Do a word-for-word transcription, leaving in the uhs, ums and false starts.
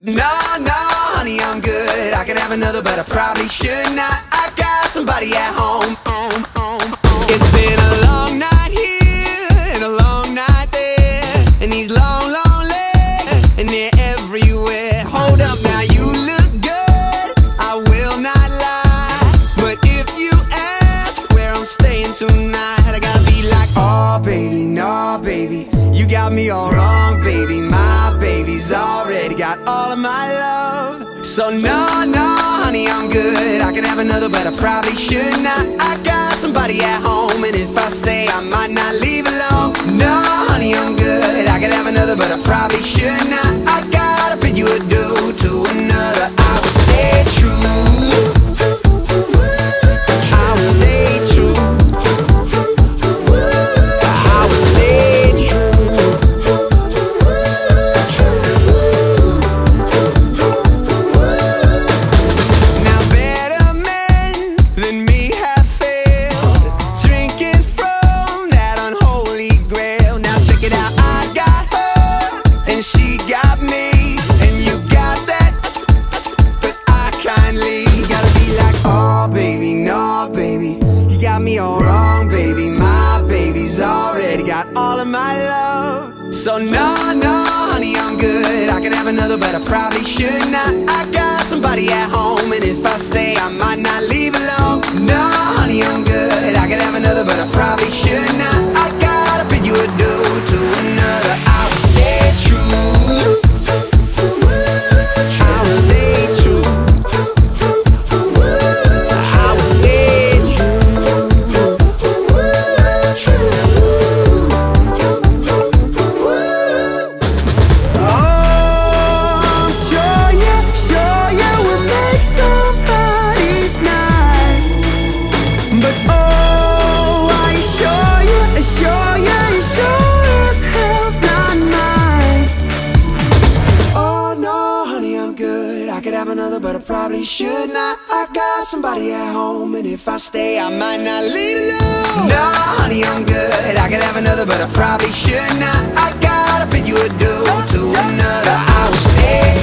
No, no, honey, I'm good. I could have another, but I probably should not. I got somebody at home. home, home, home. It's been a long night here and a long night there, and these long, long legs, and they're everywhere. Hold up now, you look good, I will not lie, but if you ask where I'm staying tonight, I gotta be like, oh baby, no baby, you got me all wrong, baby. My baby's already got all of my love. So no, no, honey, I'm good. I could have another, but I probably should not. I got somebody at home, and if I stay, I might not leave alone. No, honey, I'm good. I could have another, but I probably should not. I gotta bid you adieu to another. I will stay true. I will stay true. I will stay true. Now better men than me have failed, drinking from that unholy grail. Now check it out, I got her and she got me, and you got that, but I kindly gotta be like, oh baby, no baby, you got me all wrong, baby. My baby's already got all of my love. So no, no, honey, I'm good. I could have another, but I probably should not. I got somebody at home, and if I stay, I might not leave alone. No, honey, I'm good. I could have another, but I probably should not. I gotta bid you adieu to another. I will stay true. I will stay true. I will stay true. True. Oh, I'm sure you, sure you will make somebody's night. But oh, are you sure you, sure you, you sure as hell's not mine. Oh no, honey, I'm good. I could have another, but I probably should not. I got somebody at home, and if I stay, I might not leave alone. No, honey, I'm good. I could have another, but I probably should not. I gotta bid you adieu to another. I will stay